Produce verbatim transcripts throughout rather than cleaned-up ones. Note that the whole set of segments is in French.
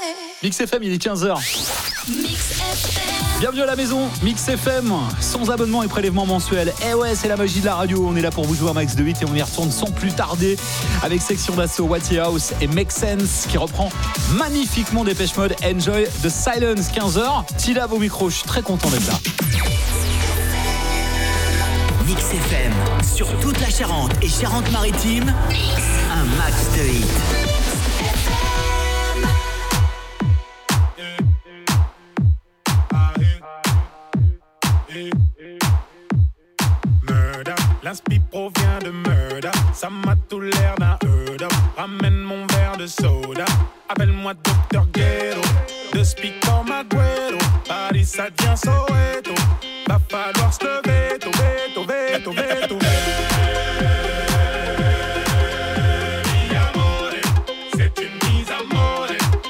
Mix F M, il est quinze heures. Mix F M. Bienvenue à la maison, Mix F M, sans abonnement et prélèvement mensuel. Eh ouais, c'est la magie de la radio, on est là pour vous jouer un max de huit et on y retourne sans plus tarder avec Section d'Assaut, Watty House et Make Sense qui reprend magnifiquement Dépêche Mode, Enjoy the Silence, quinze heures. Tila au micro, je suis très content d'être là. Mix F M, sur toute la Charente et Charente-Maritime, un max de hits. L'inspi provient de murder, ça m'a tout l'air d'un heureux. Ramène mon verre de soda, appelle-moi docteur Ghetto. De speak comme Agüero, Paris ça devient Soweto. Va falloir se lever, tôt, veto, veto, veto. Mi amore, c'est une mise à mort.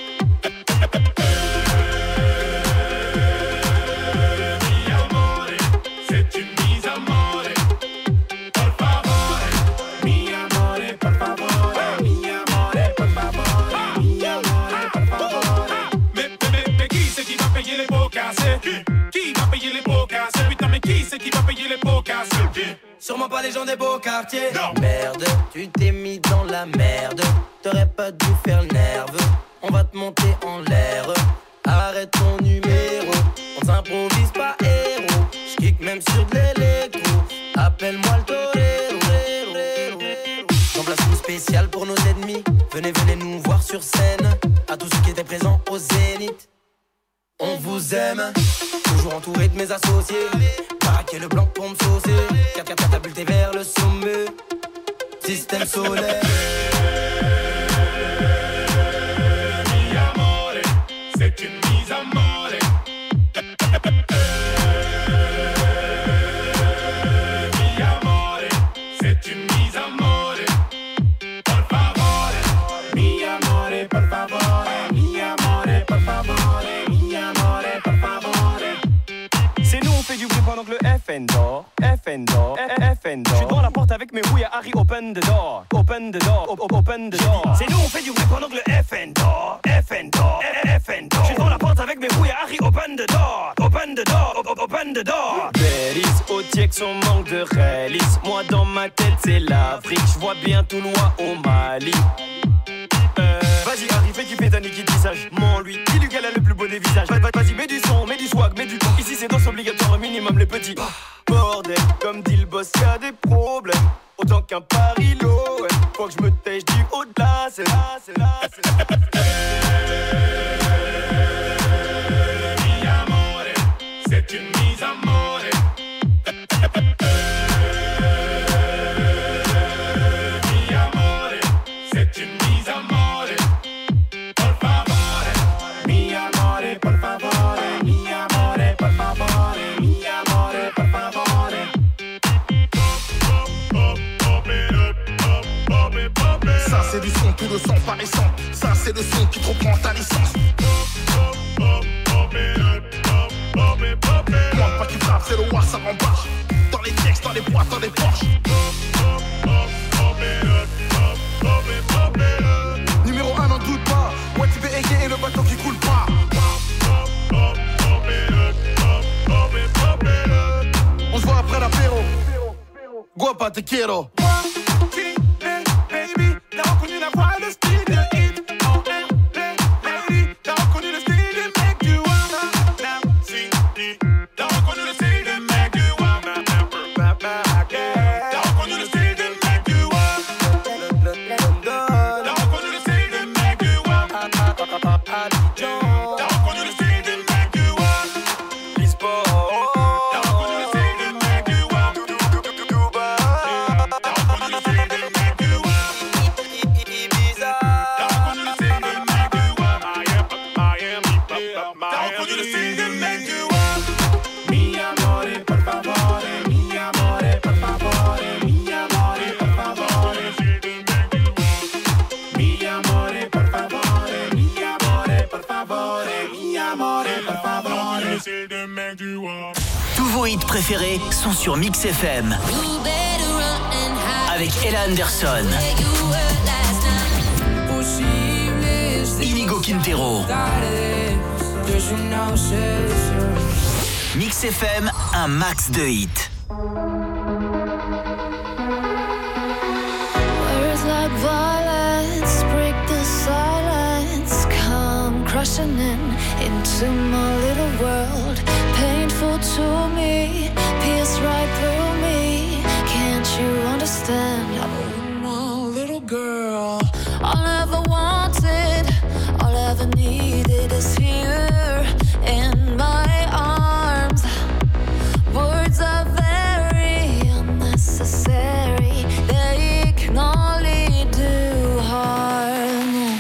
Mi amore, c'est une mise à mort. Qui va payer les pots cassés? Putain mais qui c'est qui va payer les pots cassés? Sûrement pas les gens des beaux quartiers. Non. Merde, tu t'es mis dans la merde. T'aurais pas dû faire le nerveux. On va te monter en l'air. Arrête ton numéro. On s'improvise pas héros. J'kick même sur de l'électro. Appelle-moi le torero. J'emplace une spéciale pour nos ennemis. Venez, venez nous voir sur scène. À tous ceux qui étaient présents au Zénith. On vous aime, toujours entouré de mes associés. Baraquer le blanc pour me saucer. Quatre quatre catapulté vers le sommet. Système solaire. Mi amore, c'est une mise à mort. Mi amore, c'est une mise à mort. Por favore, mi amore, por favore. Mi amore, por favore. Du bruit pendant que le F N dort, F N dort, F N dort. Je suis devant la porte avec mes rouilles à Harry, open the door, open the door, op- open the door. C'est nous on fait du bruit pendant que le F N dort, F N dort, F N dort. Je suis devant la porte avec mes rouilles à Harry, open the door, open the door, op- open the door. Bélis, au Tiex on manque de réalisme. Moi dans ma tête c'est l'Afrique, je vois bien tout loin au Mali. Euh, vas-y Harry, fais kiffer ta Niki tissage. Mon lui, dis-lui qu'elle a le plus beau des visages. Vas-y, mets du son, mets du swag, mets du ton. Ici c'est danse obligatoire, au minimum les petits. Bordel, comme dit le boss, y'a des problèmes. Autant qu'un pari l'O M. Faut que je me tèche du haut de la scène. Mi amore, c'est une mise à mort. Mi amore, c'est une mise à mort. Por favore, mi amore, por favore. Mi amore, por favore. Mi amore, por favore. Ça c'est du son, tout le sang paraissant. Ça c'est le son qui te reprend ta licence. Moi pas qui frappe, c'est le war, ça rembarche. Dans les textes, dans les boîtes, dans les Porsche. Numéro un, n'en doute pas. Watty B et le bateau qui coule pas. On se voit après l'apéro. Guapa te quiero. Baby, t'as reconnu la voix, le style de hit. Oh, lady, t'as reconnu le style de mec du wanna. Now, see, t'as reconnu le style de mec du wanna. T'as reconnu le style de mec du wanna. T'as reconnu le style de mec du wanna. T'as reconnu le style de mec du wanna. L'e-sport. T'as reconnu le style de mec du wanna. T'as reconnu le style de mec du wanna. Tous vos hits préférés sont sur Mix F M. Avec Ella Anderson, Inigo Quintero. Hérault. Mix F M, un max de hits. Words like violence break the silence, come crushing in into my little world. Painful to me, pierce right through me. Can't you understand? Oh, my little girl. All I ever wanted, all I ever needed is here in my arms. Words are very unnecessary, they can only do harm.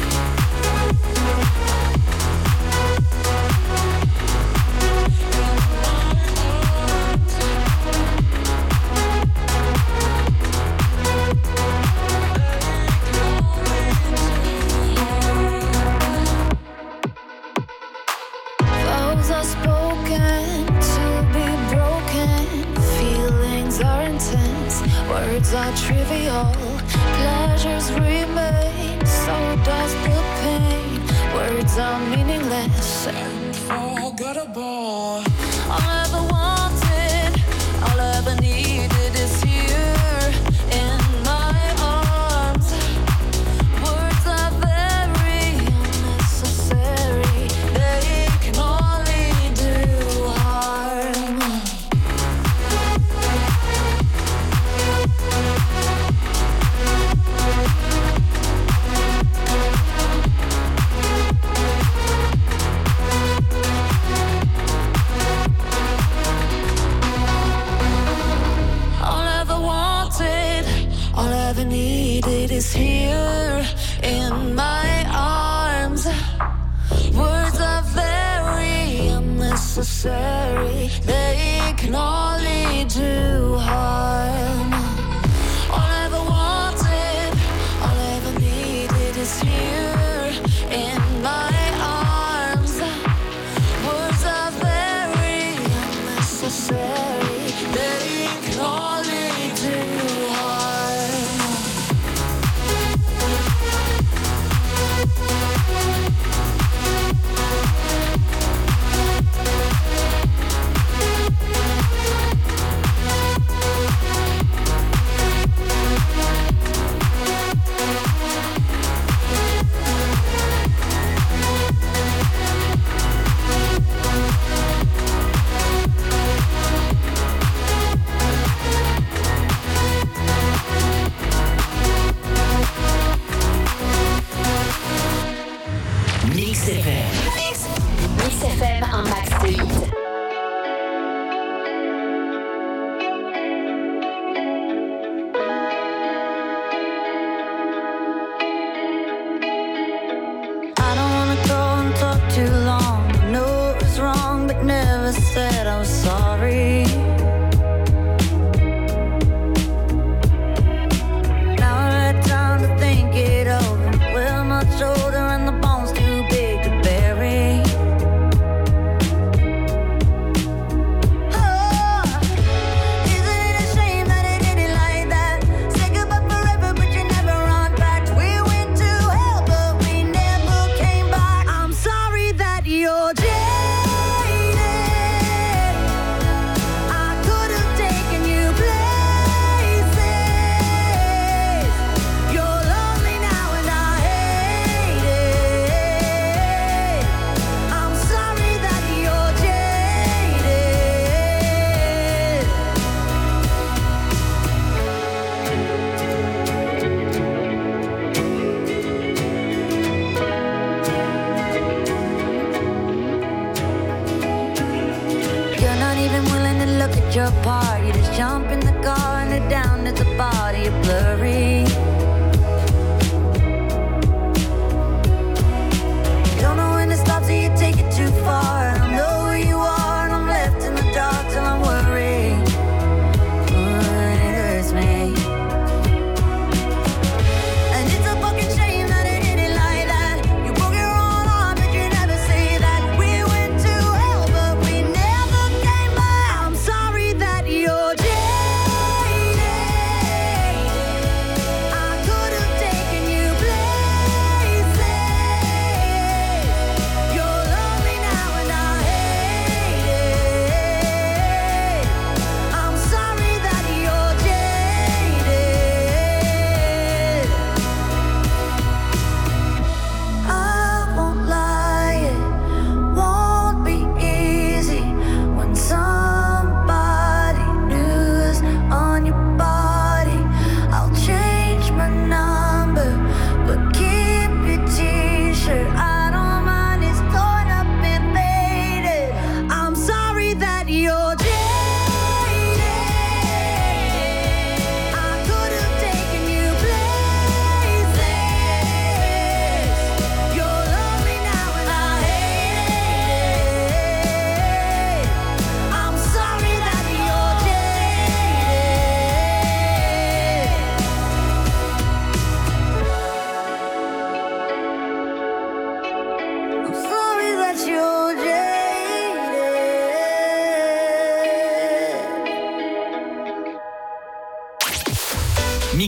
Vows are spoken to be broken. Feelings are intense, words are trivial. Pleasures remain, so does the pain. Words are meaningless and forgettable. All I ever wanted, all I ever needed is here in my arms. Words are very unnecessary, they can only do harm. All I ever wanted, all I ever needed is here in my arms. Words are very unnecessary, they can only do harm. All I ever wanted, all I ever needed is here in my arms. Words are very unnecessary, they can only do harm. Mix F M. Mix F M, un max de hits. I don't wanna go and talk too long. I know it was wrong, but never said I was sorry. Now I had time to think it over. We're much older and the bone's too big to bury. Oh, isn't it a shame that it did it like that? Say goodbye forever, but you never run back. We went to hell, but we never came back. I'm sorry that you're jaded. I could have taken you places. You're lonely now and I hate it. I'm sorry that you're jaded. You're not even willing to look at your part. You just jump in the car and head down to the body. You're blurry. You don't know when to stop, so you take it too far. I don't know who you are, and I'm left in the dark till I'm worried. Oh, and it hurts me. And it's a fucking shame that it did it like that. You broke your own heart, but you never say that. We went to hell, but we never came back. I'm sorry that you're jaded.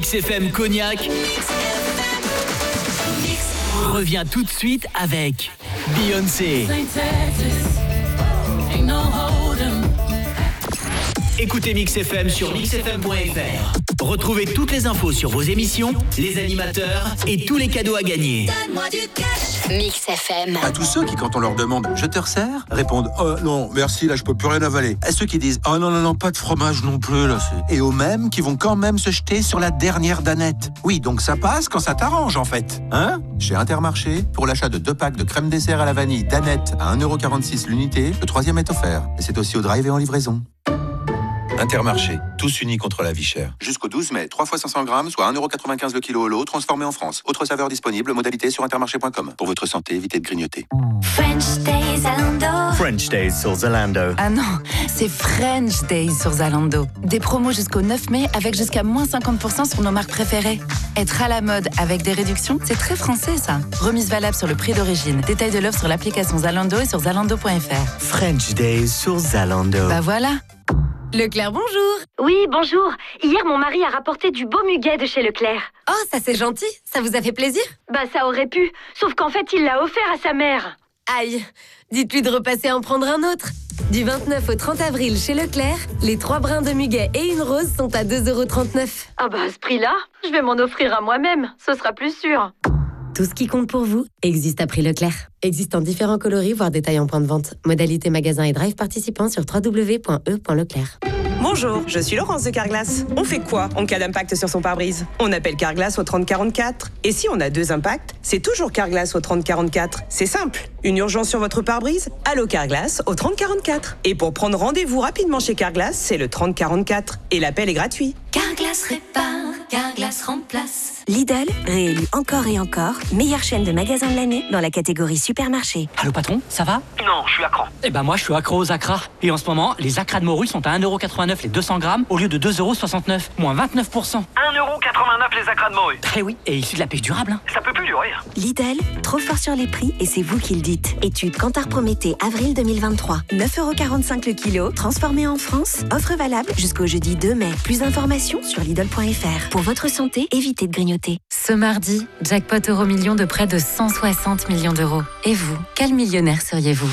Mix F M Cognac revient tout de suite avec Beyoncé. Écoutez Mix F M sur mix f m point f r. Retrouvez toutes les infos sur vos émissions, les animateurs et tous les cadeaux à gagner. Donne-moi du cash. Mix F M. À tous ceux qui, quand on leur demande « Je te resserre ?» répondent « Oh non, merci, là je peux plus rien avaler. » À ceux qui disent « Oh non, non, non, pas de fromage non plus, là c'est... » Et aux mêmes qui vont quand même se jeter sur la dernière danette. Oui, donc ça passe quand ça t'arrange en fait. Hein ? Chez Intermarché, pour l'achat de deux packs de crème dessert à la vanille danette à un euro quarante-six l'unité, le troisième est offert. Et c'est aussi au drive et en livraison. Intermarché, tous unis contre la vie chère. Jusqu'au douze mai, trois fois cinq cents grammes, soit un euro quatre-vingt-quinze le kilo au lot, transformé en France. Autre saveur disponible, modalité sur intermarché point com. Pour votre santé, évitez de grignoter. French Days Zalando. French Days sur Zalando. Ah non, c'est French Days sur Zalando. Des promos jusqu'au neuf mai avec jusqu'à moins cinquante pour cent sur nos marques préférées. Être à la mode avec des réductions, c'est très français ça. Remise valable sur le prix d'origine. Détail de l'offre sur l'application Zalando et sur zalando point f r. French Days sur Zalando. Bah voilà. Leclerc, bonjour. Oui, bonjour. Hier, mon mari a rapporté du beau muguet de chez Leclerc. Oh, ça c'est gentil. Ça vous a fait plaisir? Bah, ça aurait pu. Sauf qu'en fait, il l'a offert à sa mère. Aïe. Dites-lui de repasser en prendre un autre. Du vingt-neuf au trente avril chez Leclerc, les trois brins de muguet et une rose sont à deux euros trente-neuf. Ah bah, à ce prix-là, je vais m'en offrir à moi-même. Ce sera plus sûr. Tout ce qui compte pour vous existe à prix Leclerc. Existe en différents coloris, voire détails en point de vente. Modalité magasin et drive participants sur w w w point e point leclerc. Bonjour, je suis Laurence de Carglass. On fait quoi en cas d'impact sur son pare-brise? On appelle Carglass au trente quarante-quatre. Et si on a deux impacts, c'est toujours Carglass au trente quarante-quatre. C'est simple. Une urgence sur votre pare-brise? Allô Carglass au trente quarante-quatre. Et pour prendre rendez-vous rapidement chez Carglass, c'est le trente quarante-quatre. Et l'appel est gratuit. Carglass répare, Carglass remplace. Lidl, réélu encore et encore, meilleure chaîne de magasins de l'année dans la catégorie supermarché. Allô patron, ça va? Non, je suis accro. Eh ben moi je suis accro aux acras. Et en ce moment, les acras de morue sont à un euro quatre-vingt-neuf les deux cents grammes au lieu de deux euros soixante-neuf, moins vingt-neuf pour cent. un euro quatre-vingt-neuf les acras de morue. Eh oui, et issu de la pêche durable. Hein. Ça peut plus durer. Lidl, trop fort sur les prix et c'est vous qui le dites. Étude Kantar Prométhée, avril deux mille vingt-trois. neuf euros quarante-cinq le kilo, transformé en France. Offre valable jusqu'au jeudi deux mai. Plus d'informations sur Lidl point f r. Pour votre santé, évitez de grignoter. Ce mardi, jackpot euro million de près de cent soixante millions d'euros. Et vous, quel millionnaire seriez-vous?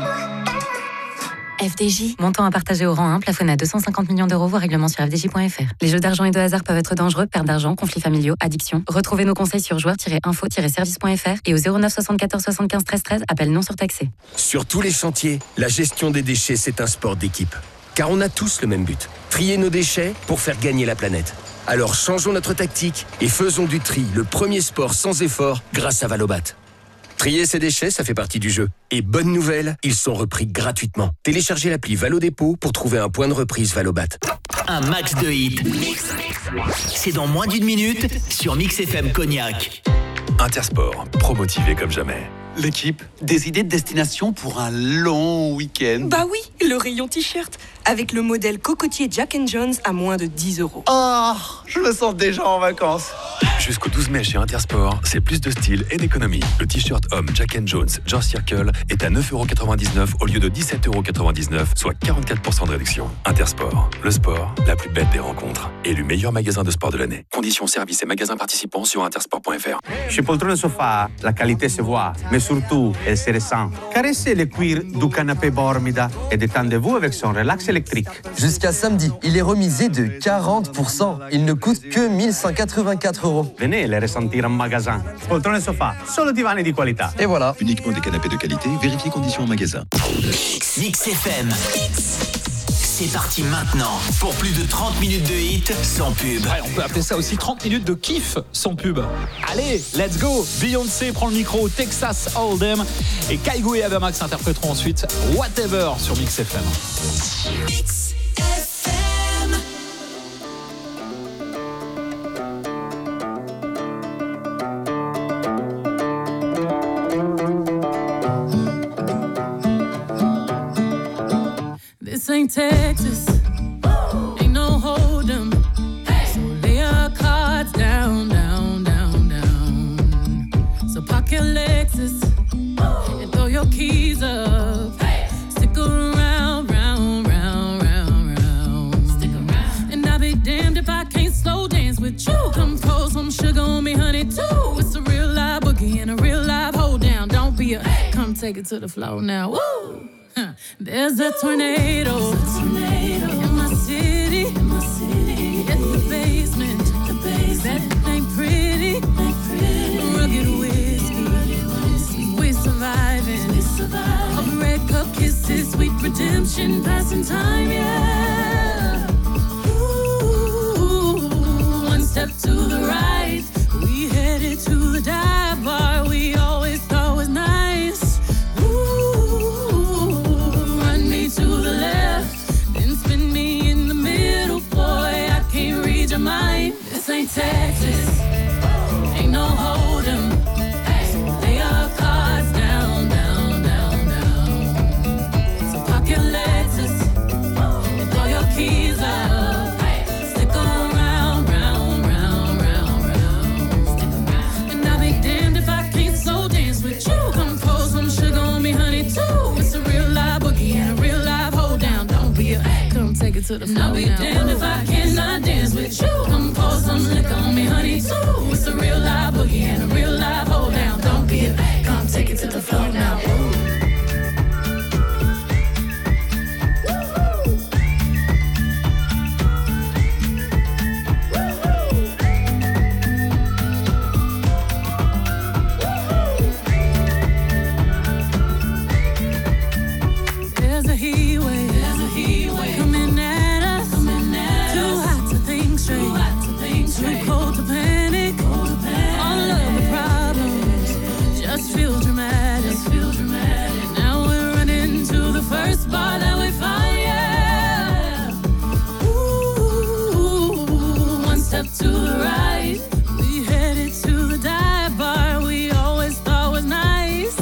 F D J, montant à partager au rang un, plafonné à deux cent cinquante millions d'euros, voire règlement sur f d j point f r. Les jeux d'argent et de hasard peuvent être dangereux, perte d'argent, conflits familiaux, addiction. Retrouvez nos conseils sur joueurs tiret info tiret service point f r et au zéro neuf soixante-quatorze soixante-quinze treize treize, appel non surtaxé. Sur tous les chantiers, la gestion des déchets, c'est un sport d'équipe. Car on a tous le même but, trier nos déchets pour faire gagner la planète. Alors changeons notre tactique et faisons du tri le premier sport sans effort grâce à Valobat. Trier ses déchets, ça fait partie du jeu. Et bonne nouvelle, ils sont repris gratuitement. Téléchargez l'appli Valo Dépôt pour trouver un point de reprise Valobat. Un max de hits. C'est dans moins d'une minute sur Mix F M Cognac. Intersport, promotivé comme jamais. L'équipe, des idées de destination pour un long week-end? Bah oui, le rayon t-shirt, avec le modèle cocotier Jack and Jones à moins de dix euros. Oh, je me sens déjà en vacances. Jusqu'au douze mai chez Intersport, c'est plus de style et d'économie. Le t-shirt homme Jack and Jones George Circle est à neuf euros quatre-vingt-dix-neuf au lieu de dix-sept euros quatre-vingt-dix-neuf, soit quarante-quatre pour cent de réduction. Intersport, le sport, la plus belle des rencontres. Élu meilleur magasin de sport de l'année. Conditions, services et magasins participants sur intersport point f r. Chez Poltrone Sofa, la qualité se voit, mais surtout, elle se ressent. Caressez le cuir du canapé Bormida et détendez-vous avec son relax électrique. Jusqu'à samedi, il est remisé de quarante pour cent. Il ne coûte que mille cent quatre-vingt-quatre euros. Venez les ressentir en magasin. Poltrone Sofa, solo divani di qualità. Et voilà. Uniquement des canapés de qualité, vérifiez conditions en magasin. Mix F M. C'est parti maintenant pour plus de trente minutes de hit sans pub. Ouais, on peut appeler ça aussi trente minutes de kiff sans pub. Allez, let's go. Beyoncé prend le micro, Texas Hold'em et Kaigo et Avamax interpréteront ensuite Whatever sur Mix F M. Mix F M. This ain't Texas, ain't no hold'em. So lay your cards down, down, down, down. So park your Lexus and throw your keys up. Stick around, round, round, round, round. Stick around. And I'll be damned if I can't slow dance with you. Come me, honey, too. It's a real live boogie and a real live hold down. Don't be a hey. Come take it to the floor now. Woo! Huh. There's a tornado, There's a tornado in my city. In my city. In the basement, the basement. That ain't pretty. Ain't pretty. Rugged whiskey. Rugged whiskey. We're surviving. We're surviving. Of red cup kisses, sweet redemption, passing time, yeah. Ooh, one step to the right, we headed to the dive bar we always thought was nice. Ooh, run me to the left, then spin me in the middle, boy, I can't read your mind. This ain't Texas, ain't no hold'em. Lay our cards down, down, down, down. So park your Lexus and throw your keys up. Stick around, round, round, round, round. And I'll be damned if I can't so dance with you. Come pour some sugar on me, honey, too. It's a real live boogie and a real live hold down. Don't be a come take it to the floor. I'll be damned if I cannot dance with you. Come pour some liquor on me, honey, too. It's a real live boogie and a real live hold down. Don't be a come take it to the floor now. Ooh. There's a heat wave, there's a heat wave coming at us, coming at Too us. hot to think straight, Too hot to think straight. Too cold to panic, cold to panic. All of the problems just feel dramatic, just feel dramatic. Now we're running to the first bar that we find, yeah. Ooh, one step to the right, we headed to the dive bar we always thought was nice.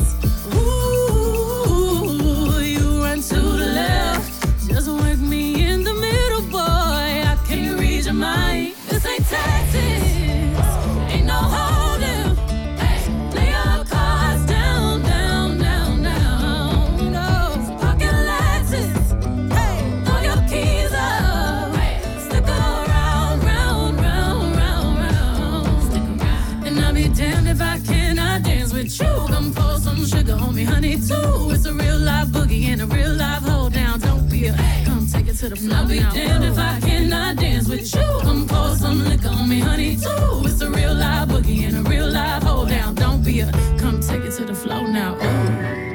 Ooh, you run to the left, just work me in the middle, boy, I can't read your mind. This ain't Texas, ain't no hold'em. Lay your cards down, down, down, down. No, park your Lexus, hey, throw your keys up. Stick around, round, round, round, round. Stick around. And I'll be damned if I cannot dance with you. Come pour some sugar on me, honey, too. It's a real live boogie and a real live hold down. Don't be a come take it to the floor. I'll be damned if I cannot dance with you. Come pour some liquor on me, honey, too. It's a real live boogie and a real live hold down. Don't be a come take it to the floor now. Ooh.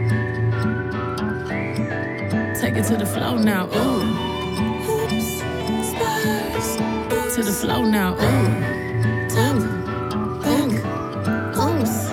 Take it to the floor now. Ooh. Hoops, spurs, boots to the floor now. Ooh. Tap, back, oops.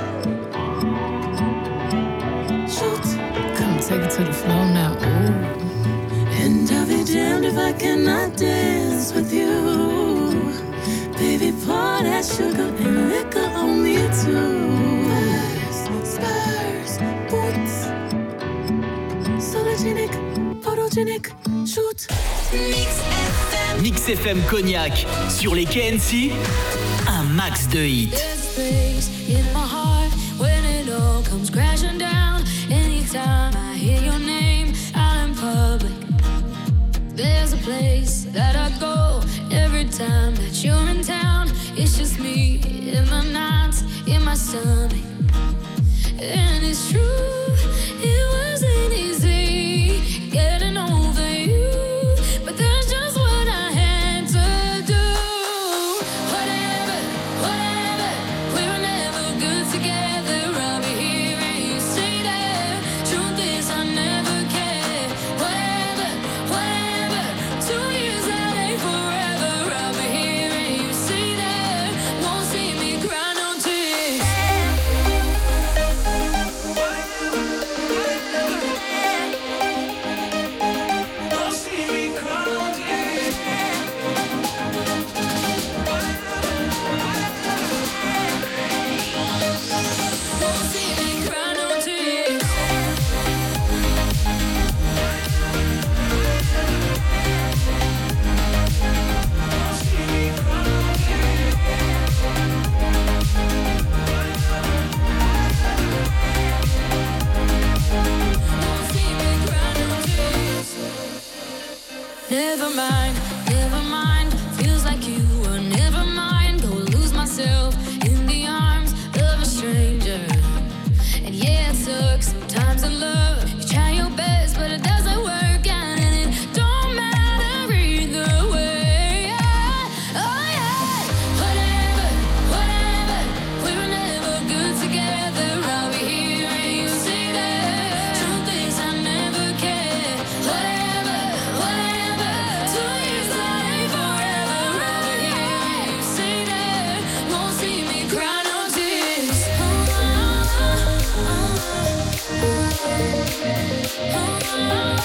Shoot, come take it to the floor now. Ooh. And I'll be damned if I cannot dance with you. Baby, pour that sugar and liquor on me too. Spurs, spurs, boots. Sologenic, photogenic, shoot. Mix F M. Mix F M Cognac. Sur les K N C, un max de hits. There's space in my heart when it all comes crashing down. Anytime I hear your name out in public, there's a place that I go every time that you're in town. It's just me in my nights, in my stomach. And it's true, it wasn't easy getting over you, but that's just what I had to do. Whatever, whatever, we were never good together. I'll be here and you stay there. Truth is I never cared. Whatever, whatever, two years out ain't forever. I'll be here and you stay there. Won't see me cry no tears. Never mind, never mind. Feels like you were never mind. Go lose myself in the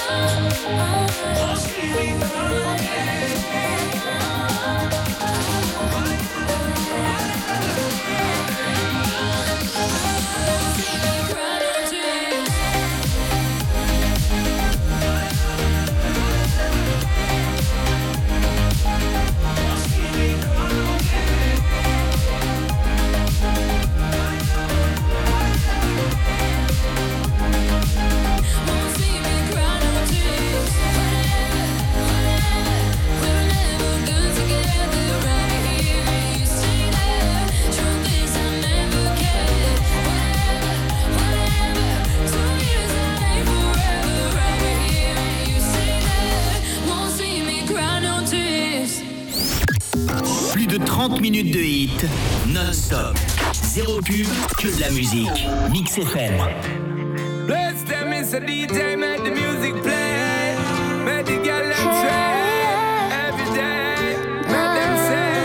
trente minutes de hit, non-stop. Zéro pub, que de la musique. Mix F M. Bless them, it's a D J, make the music play. Make the girl them sway. Every day, make them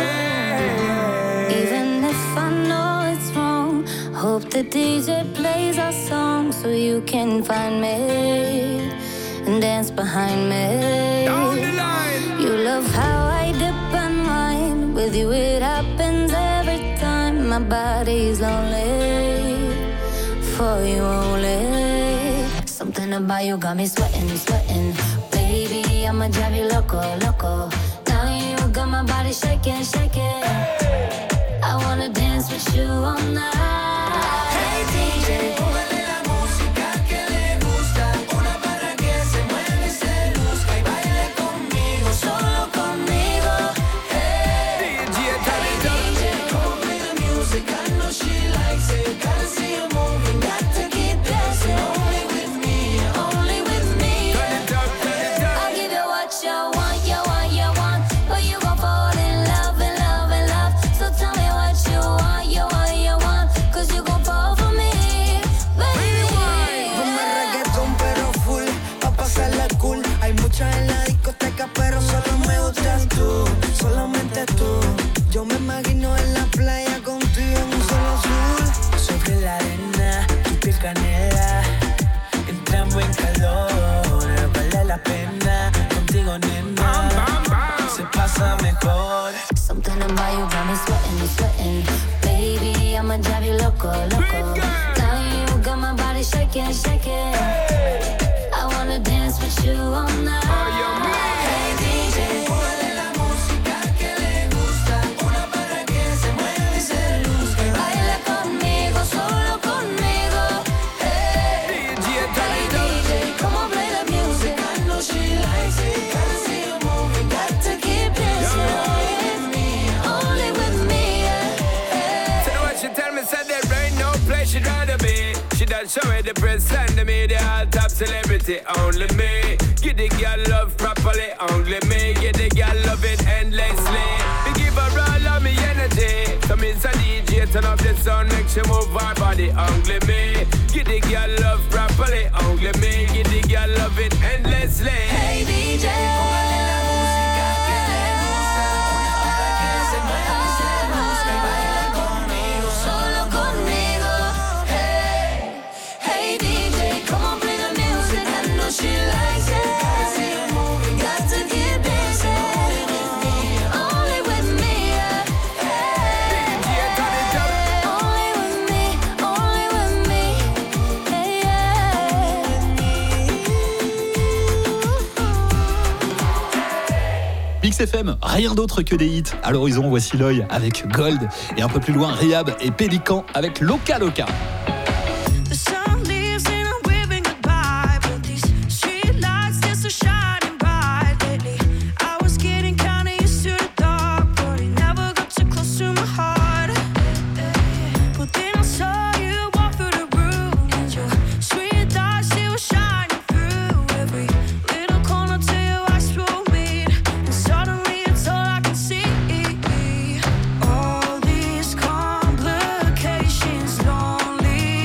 say. Even if I know it's wrong, hope the D J plays our song so you can find me and dance behind me. Down the line. You love how I dip and wine. With you it happens every time. My body's lonely for you only. Something about you got me sweating, sweating. Baby, I'ma drive you loco, loco. Now you got my body shaking, shaking. I wanna dance with you all night. Hey D J, póngale la música que le gusta. Una para que se mueva y se luzca y baile conmigo, solo conmigo. Hey D J, hey D J, come play the music. I know she likes it. Gotta see her moving, got to keep dancing. Only with me, only with me. I'll give you what you want, you want, you want. But you gon' fall in love, in love, in love. So tell me what you want, you want, you want. Cause you gon' fall for me, baby. Ponme reggaetón pero full, pa' pasarla cool. Hay muchas en la discoteca pero solo me gustas tú, solamente tú. Yo me imagino en la playa contigo en un solo azul. Sobre la arena, tu piel canela. Entramos en calor, vale la pena. Contigo nena, se pasa mejor. Something about you got me sweating, sweating. Baby, I'ma drive you loco, loco. Now you got my body shaking, shaking. I wanna dance with you all night. Hey D J, póngale la música que le gusta. Una para que se mueva y se luzca. Baila conmigo, solo conmigo. Hey D J, come on, play the music. I know she likes it. Gotta see her moving, got to keep dancing. Only with me, yeah. Tell her what she tell me, said there ain't no place she'd rather be. She done show it the press and the media, all top celebrity, only me. Give the girl love properly, only me. Give the girl love it endlessly. We give her all of me energy. So means a D J, turn up the sound, make she move her body, only me. Give the girl love properly, only me. Give the girl love it endlessly. Hey D J, póngale la música que le gusta. Una para que se mueva y se luzca y baila conmigo, solo conmigo. Hey, hey D J, come on, play the music. I know she likes it. Gotta see her moving, got to keep dancing. Only with me, yeah. Hey, only with me, only with me. Hey, Mix F M, rien d'autre que des hits. À l'horizon, voici l'œil avec Gold. Et un peu plus loin, Rehab et Pélican avec Loca Loca. The sun leaves and I'm waving goodbye, but these street lights just are shining bright lately. I was getting kinda used to the dark, but it never got too close to my heart. But then I saw you walk through the room, and your sweet eyes, they were shining through every little corner till your eyes pulled me, and suddenly it's all I can see. All these complications, lonely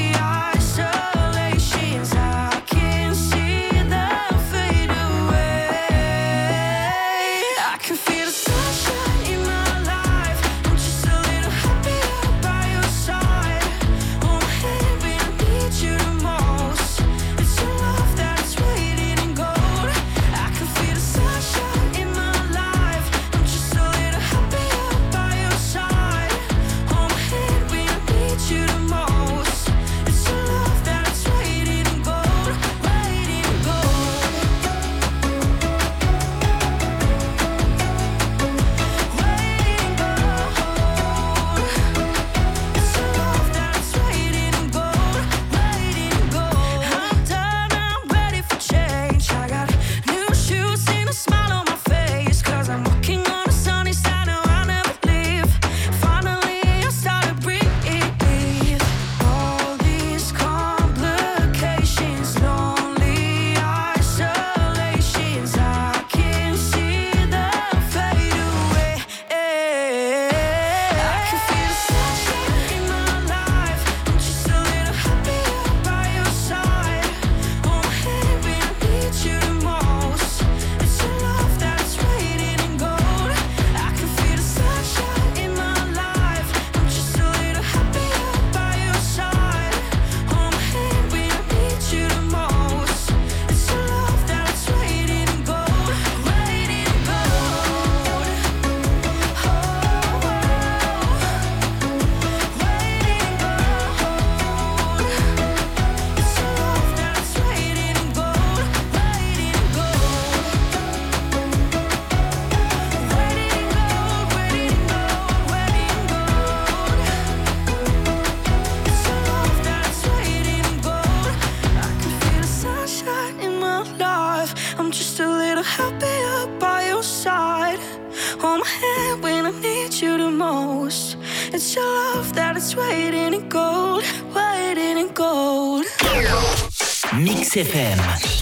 I'm just a little happier by your side. Hold my hand when I need you the most. It's your love that is waiting in gold, waiting in gold. Mix F M.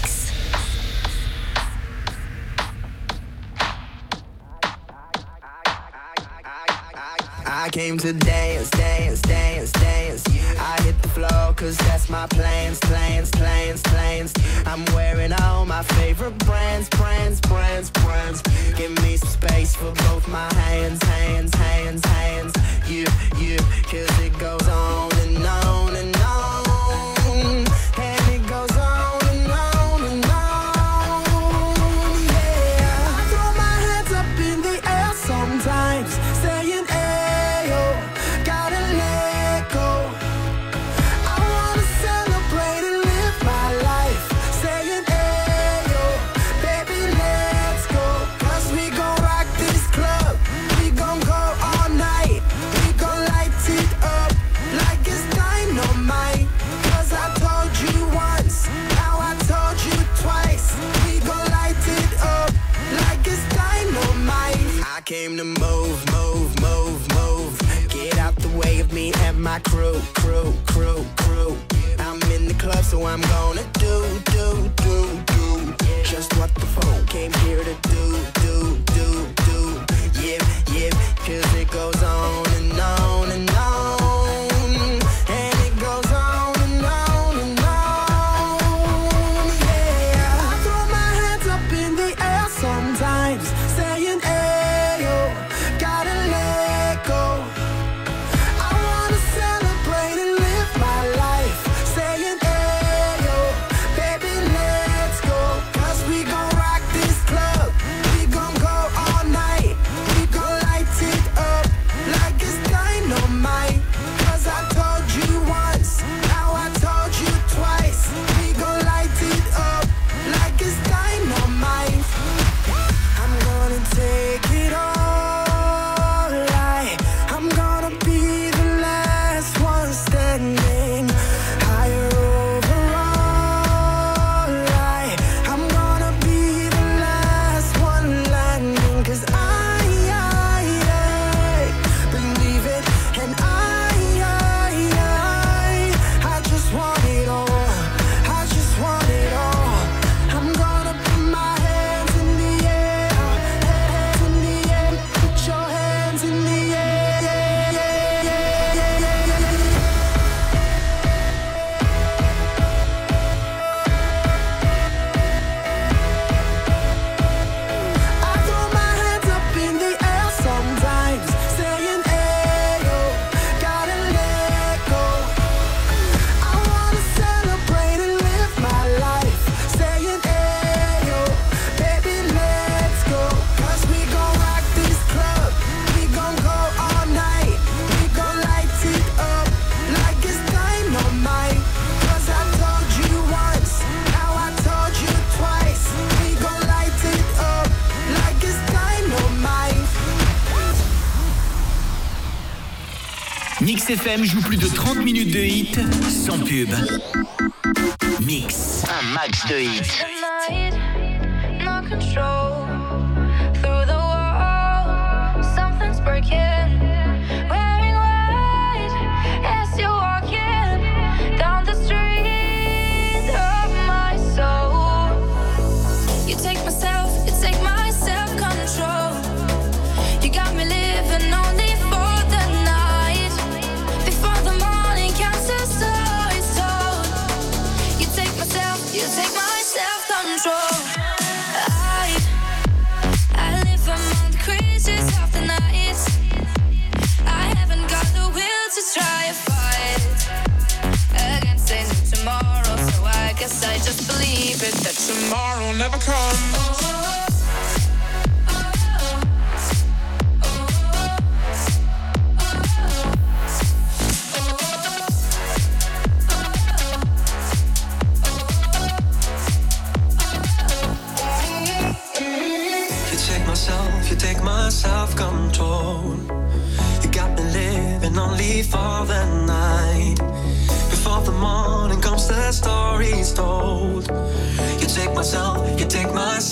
I came to dance, dance, dance, dance. I hit the floor cause that's my plans, plans, plans, plans. I'm wearing all my favorite brands, brands, brands, brands. Give me some space for both my hands, hands, hands, hands. You, you, cause it goes on and on and on. And it goes on and on and on. Yeah, I throw my hands up in the air sometimes, saying came to move, move, move, move. Get out the way of me and my crew, crew, crew, crew. I'm in the club, so I'm gonna do, do, do, do just what the phone came here to do, do, do, do. Yeah, yeah, cause it goes on and on and on. And it goes on and on and on. Yeah, I throw my hands up in the air sometimes, saying, Mix F M joue plus de trente minutes de hits sans pub. Mix, un max de hits. No control through the wall. Something's breaking. Wearing white as you're walking down the street of my soul. You take myself, you take my self-control. You got me living only for the night. Before the morning comes, the story's told. You take myself, you take my self-control. I, I live among the creatures of the night. I haven't got the will to try a fight against a new tomorrow. So I guess I just believe it that tomorrow never comes. You take my self-control. You got me living only for the night. Before the morning comes, the story's told. You take myself, you take my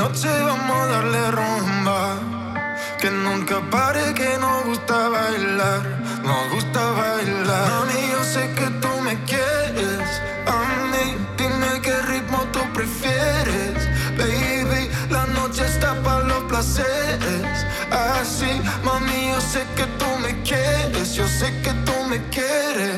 noche vamos a darle rumba. Que nunca pare, que nos gusta bailar. Nos gusta bailar. Mami, yo sé que tú me quieres. A mí, dime qué ritmo tú prefieres. Baby, la noche está para los placeres. Así, mami, yo sé que tú me quieres. Yo sé que tú me quieres.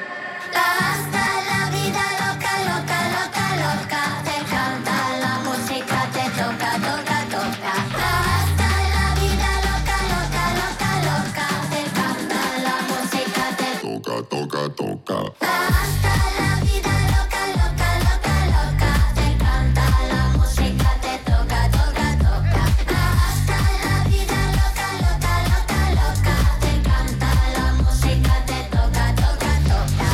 Hasta la vida loca, loca, loca, loca. Te encanta la música, te toca, toca, toca. Hasta la vida loca, loca, loca, loca. Te encanta la música, te toca, toca, toca. Hasta la vida loca, loca, loca, loca. Te encanta la música, te toca, toca, toca. Hasta la vida loca, loca, loca, loca. Te encanta la música, te toca, toca, toca.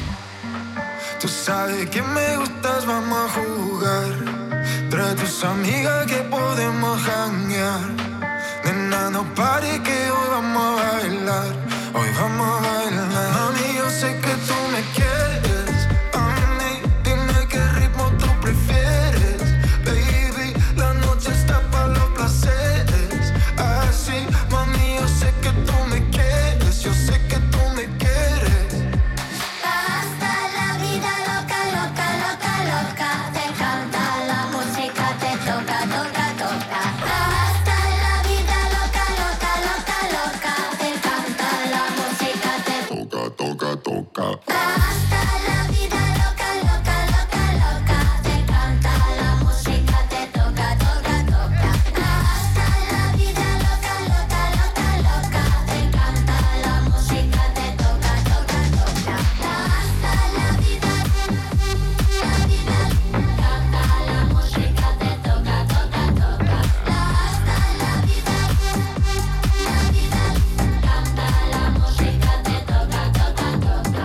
Tú sabes que me gustas, vamos a jugar. Trae tus amigas que podemos janguear. Nena, no pare que hoy vamos a bailar. Hoy vamos a bailar. Mami, yo sé que tú me quieres. A mí, dime qué ritmo tú prefieres. Baby, la noche está para los placeres. Así, mami, yo sé que tú me quieres. Yo sé que tú me quieres. Hasta la vida loca, loca, loca, loca. Te encanta la música, te toca, toca, toca. Hasta la vida loca, loca, loca, loca. Te encanta la música, te toca, toca, toca. Hasta la vida loca, loca, loca, loca. Te encanta la música, te toca, toca, toca. Hasta la vida loca, loca, loca, loca. Te encanta la música, te toca, toca, toca. Hasta la vida, la vida, canta la música, te toca, toca, toca. Hasta la vida, la vida, canta la música, te toca, toca, toca.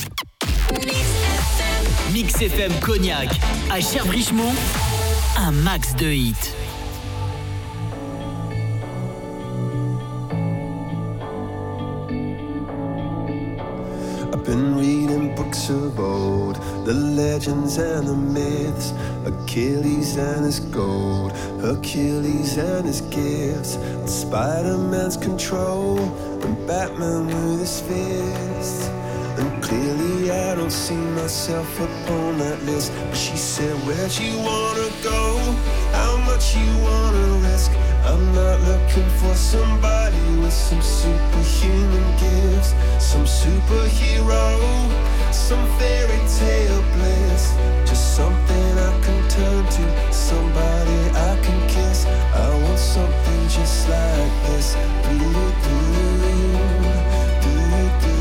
Mix F M Cognac, à Cherbrichemont, un max de hits. I've been reading books of old, the legends and the myths, Achilles and his gold, Hercules and his gifts, and Spider-Man's control, and Batman with his fists. And clearly I don't see myself upon that list. But she said, where'd you wanna go? How much you wanna risk? I'm not looking for somebody with some superhuman gifts, some superhero, some fairy tale bliss. Just something I can turn to, somebody I can kiss. I want something just like this. Do-do-do-do, do-do-do.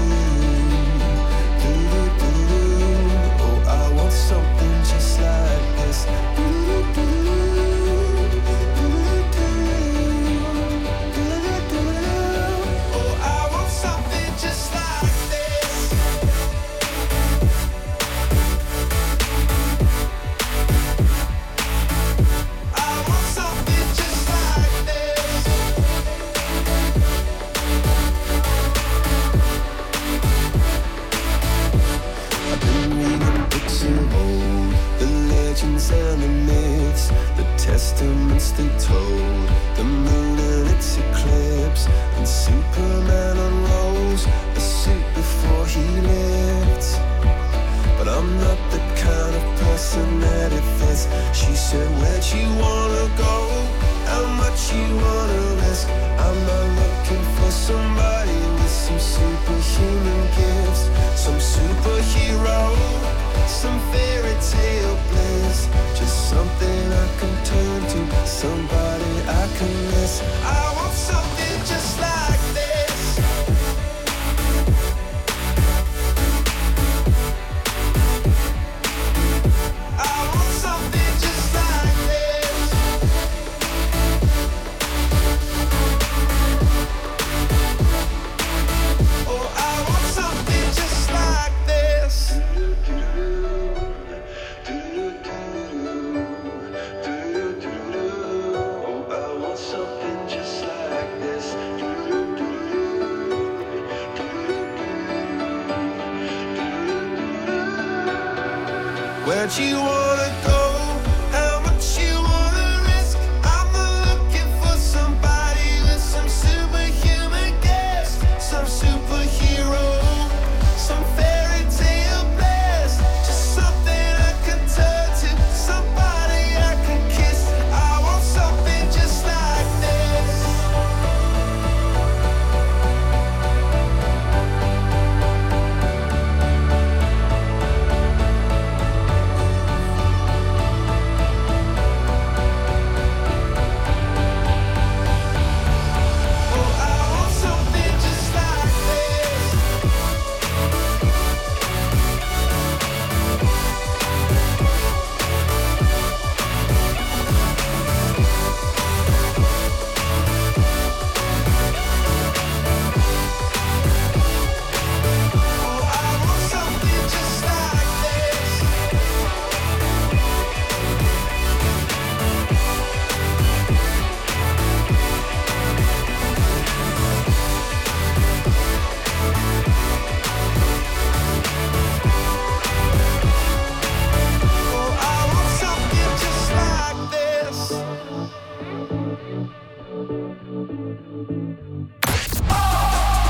Oh, I want something just like this. Oh, I want something just like this. I want something just like this. I've been reading books of old, the legends and the myths, the testaments they told, the moon and its eclipse, and Superman unrolls a suit before he lived. But I'm not the kind of person that it fits. She said, where'd you wanna go? How much you wanna risk? I'm not looking for somebody with some superhuman gifts, some superhero, some fairy tale bliss. Just something I can turn to, somebody I can miss. I want something just like this. I want something just like this. Oh, I want something just like this. Oh, I want something just like this. Where'd you wanna go? How much you wanna risk?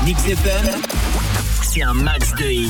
Mix F M, c'est un max de hits.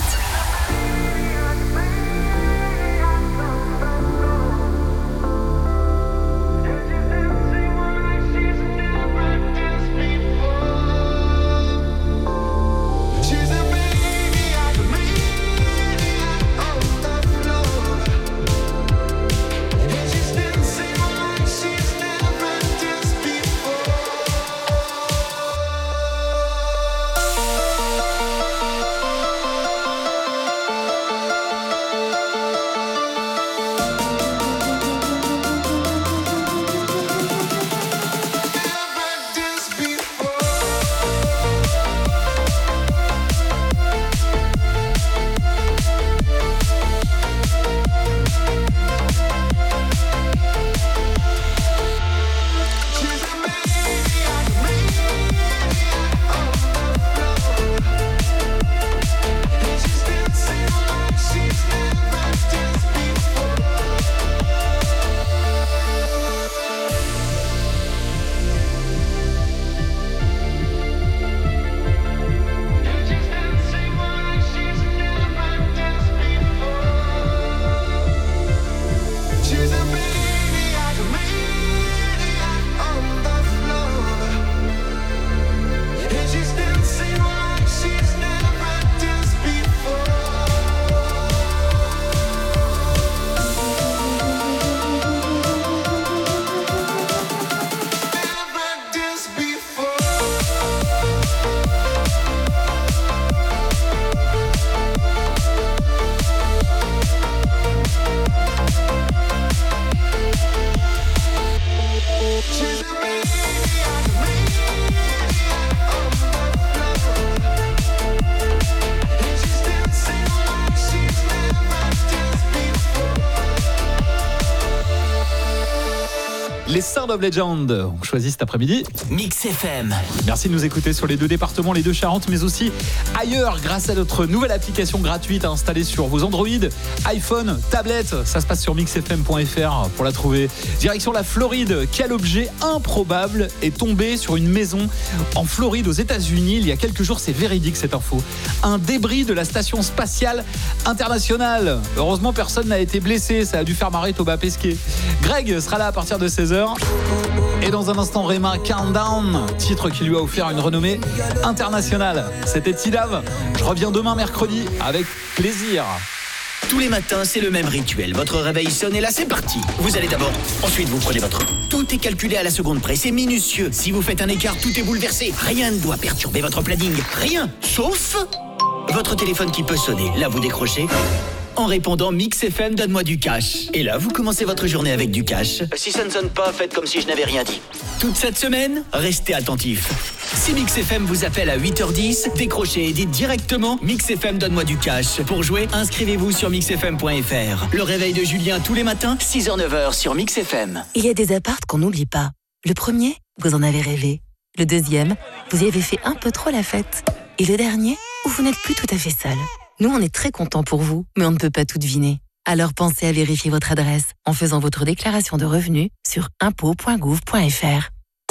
Les Sound of Legend, on choisit cet après-midi Mix F M. Merci de nous écouter sur les deux départements, les deux Charentes, mais aussi ailleurs grâce à notre nouvelle application gratuite à installer sur vos Android, iPhone, tablette. Ça se passe sur mix f m point f r pour la trouver. Direction la Floride. Quel objet improbable est tombé sur une maison en Floride aux États-Unis il y a quelques jours? C'est véridique cette info. Un débris de la station spatiale internationale. Heureusement, personne n'a été blessé. Ça a dû faire marrer Thomas Pesquet. Greg sera là à partir de seize heures. Et dans un instant, Rema, Countdown, titre qui lui a offert une renommée internationale. C'était Tidav. Je reviens demain mercredi avec plaisir. Tous les matins, c'est le même rituel. Votre réveil sonne et là, c'est parti. Vous allez d'abord, ensuite vous prenez votre... Tout est calculé à la seconde près, c'est minutieux. Si vous faites un écart, tout est bouleversé. Rien ne doit perturber votre planning. Rien, sauf votre téléphone qui peut sonner. Là, vous décrochez en répondant Mix F M, donne-moi du cash. Et là, vous commencez votre journée avec du cash. Si ça ne sonne pas, faites comme si je n'avais rien dit. Toute cette semaine, restez attentifs. Si Mix F M vous appelle à huit heures dix, décrochez et dites directement Mix F M, donne-moi du cash. Pour jouer, inscrivez-vous sur mix f m point f r. Le réveil de Julien tous les matins, six heures neuf heures sur Mix F M. Il y a des appartes qu'on n'oublie pas. Le premier, vous en avez rêvé. Le deuxième, vous y avez fait un peu trop la fête. Et le dernier, où vous n'êtes plus tout à fait seul. Nous, on est très contents pour vous, mais on ne peut pas tout deviner. Alors pensez à vérifier votre adresse en faisant votre déclaration de revenus sur impôts point gouv point f r.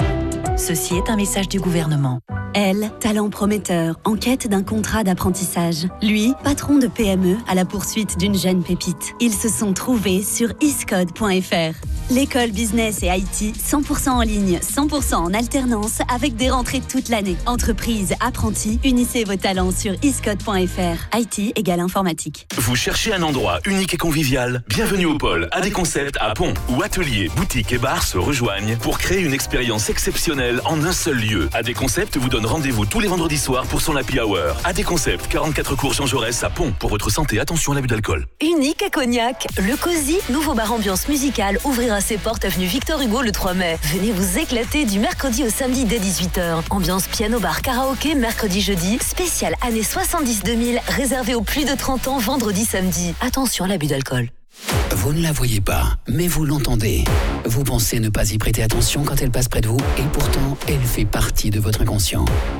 Ceci est un message du gouvernement. Elle, talent prometteur, en quête d'un contrat d'apprentissage. Lui, patron de P M E à la poursuite d'une jeune pépite. Ils se sont trouvés sur iscode point f r. L'école business et I T, cent pour cent en ligne, cent pour cent en alternance, avec des rentrées toute l'année. Entreprise, apprentis, unissez vos talents sur iscode point f r. I T égale informatique. Vous cherchez un endroit unique et convivial? Bienvenue au pôle A D Concept à Pont, où ateliers, boutiques et bars se rejoignent pour créer une expérience exceptionnelle en un seul lieu. A D Concept vous donne rendez-vous tous les vendredis soirs pour son happy hour. A D Concept, quarante-quatre cours Jean Jaurès à Pont. Pour votre santé, attention à l'abus d'alcool. Unique à Cognac, le Cosy, nouveau bar ambiance musicale, ouvrira ses portes avenue Victor Hugo le trois mai. Venez vous éclater du mercredi au samedi dès dix-huit heures. Ambiance piano bar karaoké mercredi jeudi, spécial années soixante-dix deux mille, réservé aux plus de trente ans vendredi samedi. Attention à l'abus d'alcool. Vous ne la voyez pas, mais vous l'entendez. Vous pensez ne pas y prêter attention quand elle passe près de vous, et pourtant, elle fait partie de votre inconscient. Qui ça ?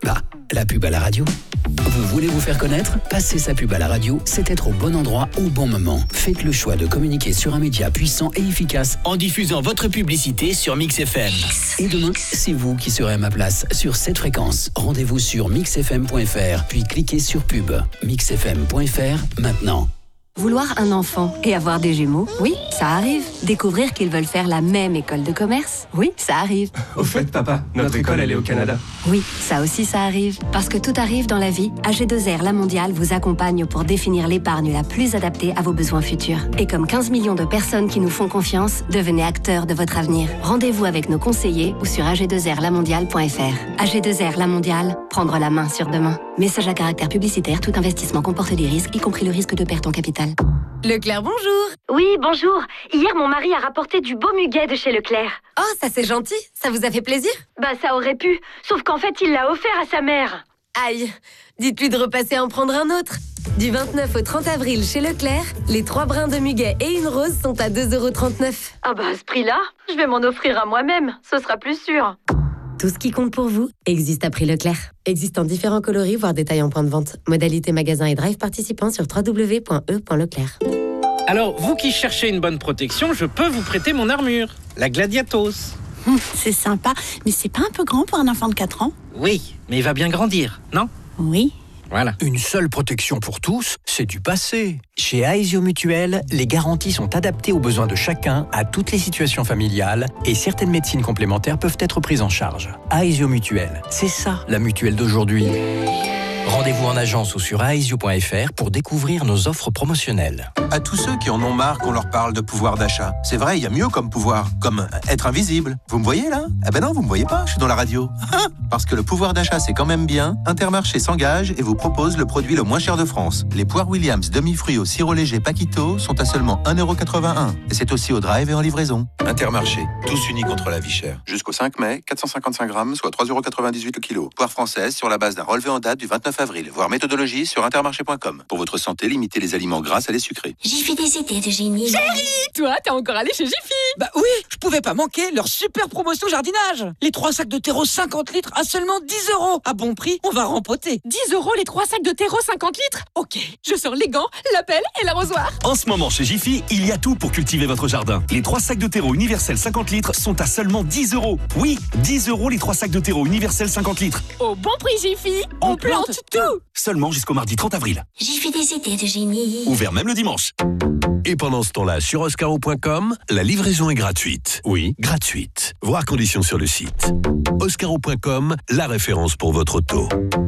Bah, la pub à la radio. Vous voulez vous faire connaître? Passer sa pub à la radio, c'est être au bon endroit au bon moment. Faites le choix de communiquer sur un média puissant et efficace en diffusant votre publicité sur Mix F M. Et demain, c'est vous qui serez à ma place sur cette fréquence. Rendez-vous sur mix f m point f r, puis cliquez sur pub. mix f m point f r maintenant. Vouloir un enfant et avoir des jumeaux, oui, ça arrive. Découvrir qu'ils veulent faire la même école de commerce, oui, ça arrive. Au fait, papa, notre école, elle est au Canada. Oui, ça aussi, ça arrive. Parce que tout arrive dans la vie, A G deux R La Mondiale vous accompagne pour définir l'épargne la plus adaptée à vos besoins futurs. Et comme quinze millions de personnes qui nous font confiance, devenez acteurs de votre avenir. Rendez-vous avec nos conseillers ou sur a g deux r la mondiale point f r. A G deux R La Mondiale, prendre la main sur demain. Message à caractère publicitaire, tout investissement comporte des risques, y compris le risque de perte en capital. Leclerc, bonjour. Oui, bonjour. Hier, mon mari a rapporté du beau muguet de chez Leclerc. Oh, ça c'est gentil. Ça vous a fait plaisir? Bah, ça aurait pu. Sauf qu'en fait, il l'a offert à sa mère. Aïe. Dites-lui de repasser en prendre un autre. Du vingt-neuf au trente avril chez Leclerc, les trois brins de muguet et une rose sont à deux euros trente-neuf. Ah bah, à ce prix-là, je vais m'en offrir à moi-même. Ce sera plus sûr. Tout ce qui compte pour vous existe à prix Leclerc. Existe en différents coloris, voire détails en point de vente. Modalité magasin et drive participants sur w w w point e point leclerc. Alors, vous qui cherchez une bonne protection, je peux vous prêter mon armure, la Gladiatos. Hum, c'est sympa, mais c'est pas un peu grand pour un enfant de quatre ans? Oui, mais il va bien grandir, non? Oui. Voilà. Une seule protection pour tous, c'est du passé. Chez Aesio Mutuel, les garanties sont adaptées aux besoins de chacun, à toutes les situations familiales, et certaines médecines complémentaires peuvent être prises en charge. Aesio Mutuel, c'est ça la mutuelle d'aujourd'hui. Rendez-vous en agence ou sur aesio point f r pour découvrir nos offres promotionnelles. À tous ceux qui en ont marre qu'on leur parle de pouvoir d'achat. C'est vrai, il y a mieux comme pouvoir, comme être invisible. Vous me voyez là? Eh ben non, vous me voyez pas, je suis dans la radio. Parce que le pouvoir d'achat c'est quand même bien, Intermarché s'engage et vous propose le produit le moins cher de France. Les poires Williams demi-fruits au sirop léger Paquito sont à seulement un euro quatre-vingt-un. Et c'est aussi au drive et en livraison. Intermarché, tous unis contre la vie chère. Jusqu'au cinq mai, quatre cent cinquante-cinq grammes, soit trois euros quatre-vingt-dix-huit le kilo. Poire française sur la base d'un relevé en date du vingt-neuf avril. Voir méthodologie sur intermarché point com. Pour votre santé, limitez les aliments gras à les sucrés. Jiffy des idées de génie. Chérie, toi, t'es encore allé chez Jiffy? Bah oui, je pouvais pas manquer leur super promotion jardinage. Les trois sacs de terreau cinquante litres à seulement dix euros. À bon prix, on va rempoter. dix euros les trois sacs de terreau cinquante litres? Ok, je sors les gants, la pelle et l'arrosoir. En ce moment, chez Jiffy, il y a tout pour cultiver votre jardin. Les trois sacs de terreau universel cinquante litres sont à seulement dix euros. Oui, dix euros les trois sacs de terreau universel cinquante litres. Au bon prix Jiffy, on, on plante, plante tout. Seulement jusqu'au mardi trente avril. Jiffy des idées de génie. Ouvert même le dimanche. Et pendant ce temps-là, sur oscaro point com, la livraison est gratuite. Oui, gratuite. Voir conditions sur le site. oscaro point com, la référence pour votre auto.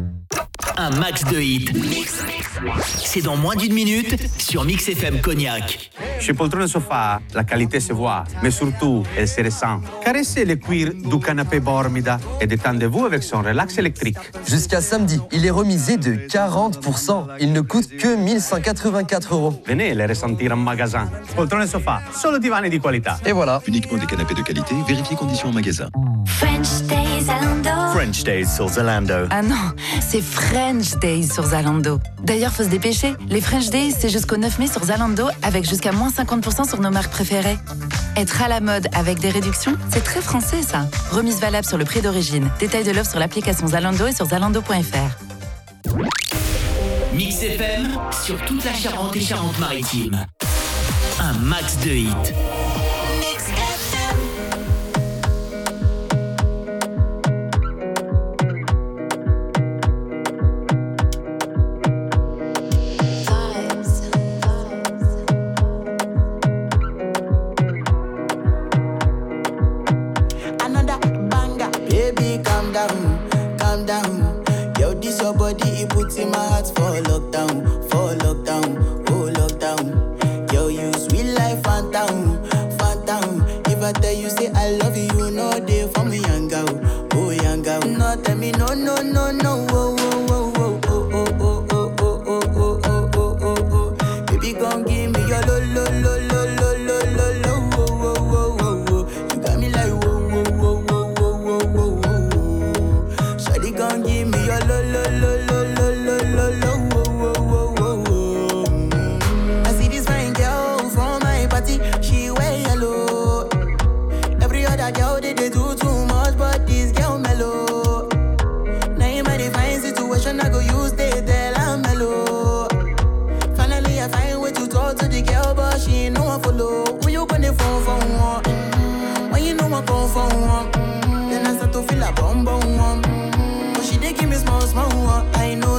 Un max de hits. C'est dans moins d'une minute sur Mix F M Cognac. Chez Poltrone Sofa, la qualité se voit, mais surtout, elle se ressent. Caressez le cuir du canapé Bormida et détendez-vous avec son relax électrique. Jusqu'à samedi, il est remisé de quarante pour cent. Il ne coûte que mille cent quatre-vingt-quatre euros. Venez les ressentir en magasin. Poltrone Sofa, solo divani di qualità. Et voilà. Uniquement des canapés de qualité, vérifiez conditions en magasin. French Days Zalando. French Days sur Zalando. Ah non, c'est French Days sur Zalando. D'ailleurs, faut se dépêcher. Les French Days, c'est jusqu'au neuf mai sur Zalando avec jusqu'à moins cinquante pour cent sur nos marques préférées. Être à la mode avec des réductions, c'est très français ça. Remise valable sur le prix d'origine. Détail de l'offre sur l'application Zalando et sur zalando point f r. Mix F M sur toute la Charente et Charente-Maritime. Un max de hits. Puts in my heart for lockdown, for lockdown, oh lockdown. Yo, you sweet life, phantom, phantom. If I tell you say I love you, you know they for me young girl, oh young girl. No tell me no, no, no, no, oh, oh, oh, oh, oh, oh, oh, oh, oh, oh, oh, oh, oh, oh. Baby, gon' give me your lo, lo, lo, lo, lo, lo, lo, lo, oh, oh, oh, oh, oh. You got me like whoa, whoa, whoa, whoa, whoa, whoa, whoa, whoa. Shawty gon' give me your lo, lo, lo, lo. Girl, they, they do too much, but this girl mellow. Now in my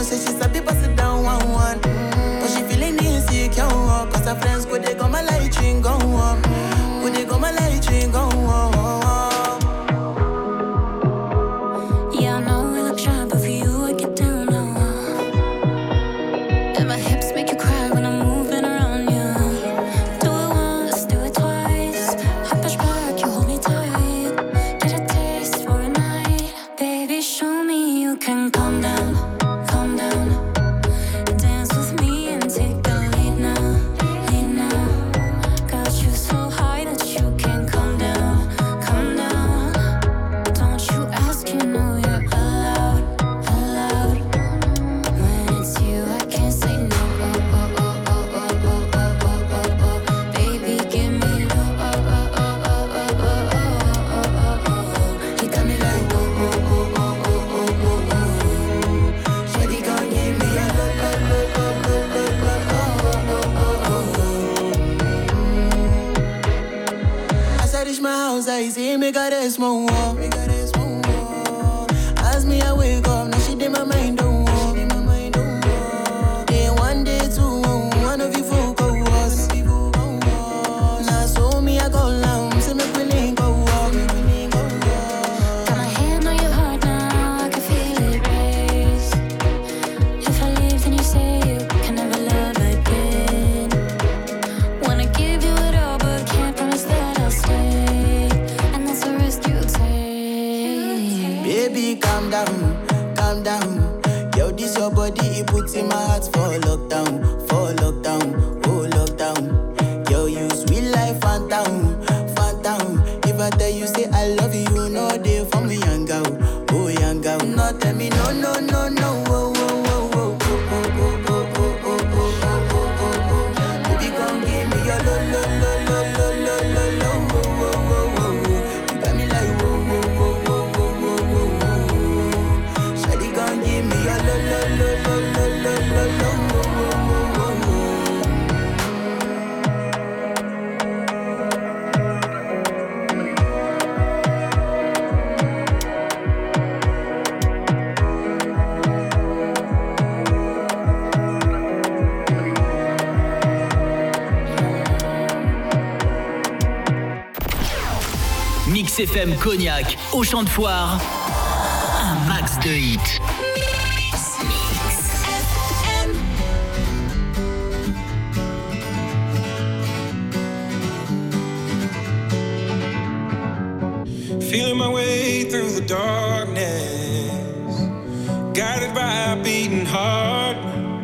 say she sabi pass it down one one. Mm. But she feeling insecure, cause her friends could they go my light ring go up. Could they go my light ring go up. Yeah, I know we look shy, but for you I get down low. And my hips make you cry when I'm moving around you. Do it once, do it twice. I push back, you hold me tight. Get a taste for a night. Baby, show me you can calm down, calm down. Dance with me and take the lead now, lead now. Got you so high that you can't calm down, calm down. Don't you ask, you know you're allowed, allowed. When it's you, I can't say no. Oh, oh, oh, oh, oh, oh, oh, oh, oh, oh. Baby, give me low. Oh, oh, oh, oh, oh, oh, oh, oh, oh, oh. You got me like oh, oh, oh, oh, oh, oh, oh, oh. Shawty gon' give me a low, low, low, low, low, low, low, oh, oh, oh, oh. As I reach my house, I see me got a small wall. Me got a small wall. As me I wake up, now she did my mind don't walk. Day one, day two, one of you folk go was. Now so me I go down, say me we link go walk. Got my hand on your heart now, I can feel it race. If I leave, then you say you can never love again. Wanna give you it all, but can't promise that I'll stay. And that's a risk you take. Baby, calm down, calm down. Yo, this your body, it puts in my heart for lockdown, for lockdown, oh lockdown. Yo, you sweet life, phantom, phantom. If I tell you say I love you, you know they for me young girl, oh young girl. No tell me no, no, no, no, oh, oh, oh, oh, oh, oh, oh, oh, oh, oh, oh, oh, oh, oh. Baby, come give me your lo, lo, lo, lo, lo, lo, lo, lo, oh, oh, oh, oh, oh. You got me like whoa, whoa, whoa, whoa, whoa, whoa, whoa, whoa. Shawty gon' give me your lo, lo, lo, lo, lo, lo, lo, lo, oh, oh, oh, oh, oh. Mix F M Cognac, au champ de foire, un max de hits. Feeling my way through the darkness, guided by a beating heart.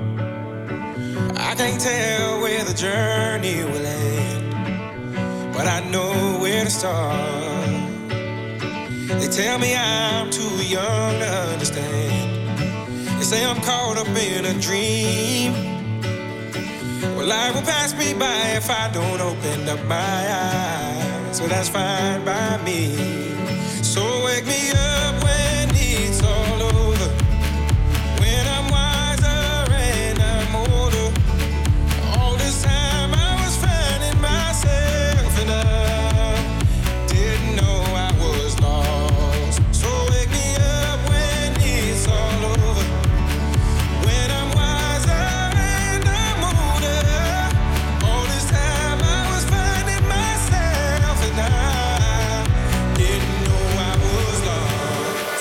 I can't tell where the journey will end, but I know where to start. They tell me I'm too young to understand. They say I'm caught up in a dream. Well, life will pass me by if I don't open up my eyes. So that's fine by me. So wake me up when it's all over, when I'm wiser and I'm older. All this time I was finding myself and I didn't know I was lost. So wake me up when it's all over, when I'm wiser and I'm older. All this time I was finding myself and I didn't know I was lost.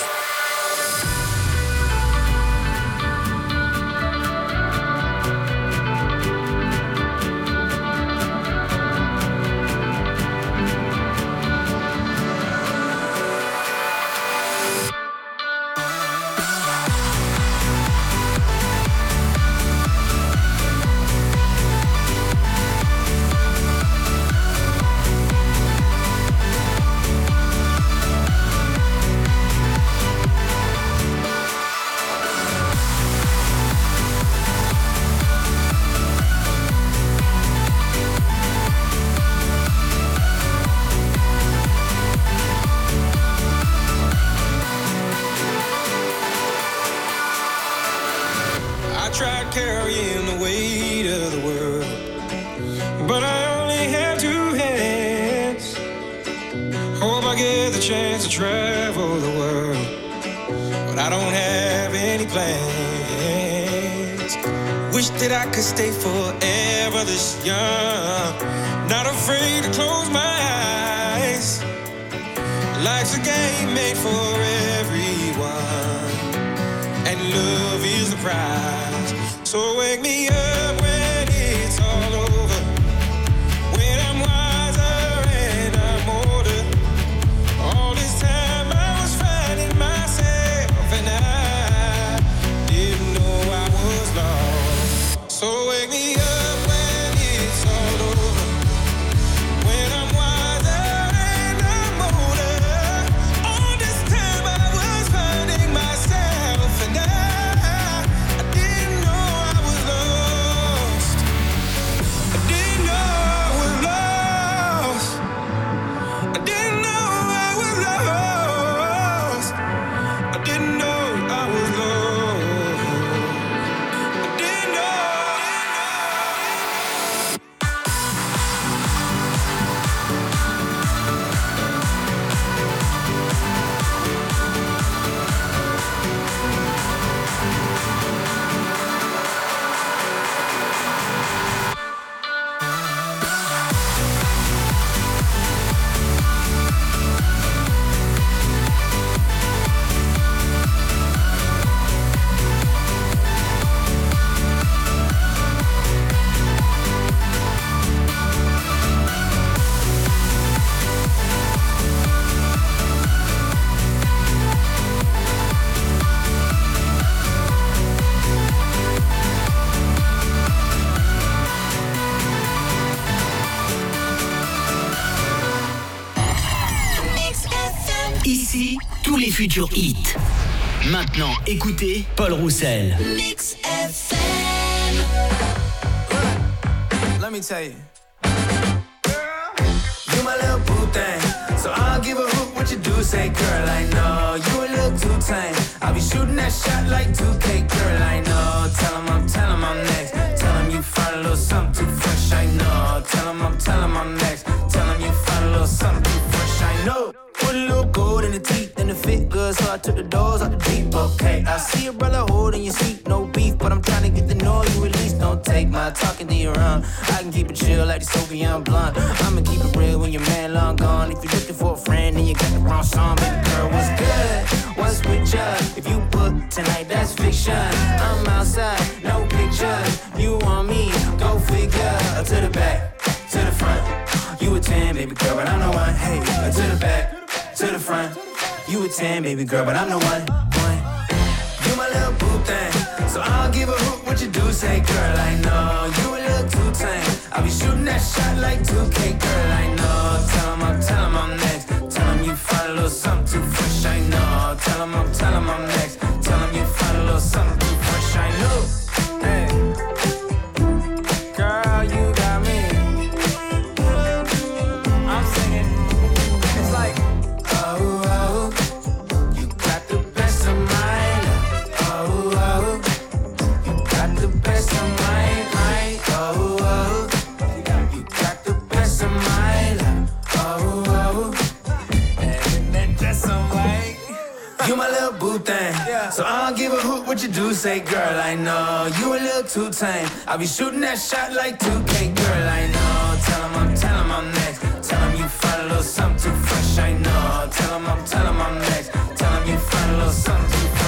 I tried carrying the weight of the world, but I only have two hands. Hope I get the chance to travel the world, but I don't have any plans. Wish that I could stay forever this young. Not afraid to close my eyes. Life's a game made for everyone, and love is the prize. So wake me up when it's all over, when I'm wiser and I'm older. All this time I was finding myself, and I didn't know I was lost. So wake me up when it's all over, when I'm wiser and I'm older. All this time I was finding myself, and I, I didn't know I was lost. I didn't know I was lost. I didn't know I was lost. I didn't know I was lost. I didn't know. Ici, tous les futurs hits. Maintenant, écoutez Paul Roussel. Mix F M. Let me tell you, you my little boo thing, so I'll give a hoot what you do. Say, girl, I know you a little too tame. I'll be shooting that shot like two K, girl, I know. Tell 'em I'm, tell 'em I'm next. Tell 'em you find a little something too fresh, I know. Tell 'em I'm, tell 'em I'm next. Tell 'em you find a little something too fresh, I know. Put a little gold in the teeth and it fit good, so I took the doors out the deep. Okay, I see a brother holding your seat, no beef, but I'm trying to get to know you at least. Don't take my talking to your own. I can keep it chill like the Soviet blunt. I'ma keep it real when your man long gone. If you're looking for a friend and you got the wrong song, baby girl, what's good? What's with ya? If you book tonight, that's fiction. I'm outside, no pictures. You want me? Go figure. To the back, to the front. You a ten, baby girl, but I'm the one. Hey, to the back, to the front. You a ten, baby girl, but I'm the one. One. You my little boo thing, so I'll give a hoot what you do. Say, girl, I know you a little too tame. I'll be shooting that shot like two K, girl, I know. Tell 'em I'm, tell 'em I'm next. Tell 'em you find a little something too fresh, I know. Tell 'em I'm, tell 'em I'm next. Tell 'em you find a little something too fresh, I know. Hey, girl, you got me. I'm singing. It's like, oh, oh, you got the best of mine. Oh, oh, you got the best of mine. mine. Oh, oh, you got the best of mine. Oh, oh, and then just some like you my little boo thing, so I don't give a hoot what you do. Say, girl, I know you a little too tame. I'll be shooting that shot like two K, girl, I know. Tell 'em I'm, tell 'em I'm next. Tell 'em you find a little something too fresh, I know. Tell 'em I'm, tell 'em I'm next. Tell 'em you find a little something too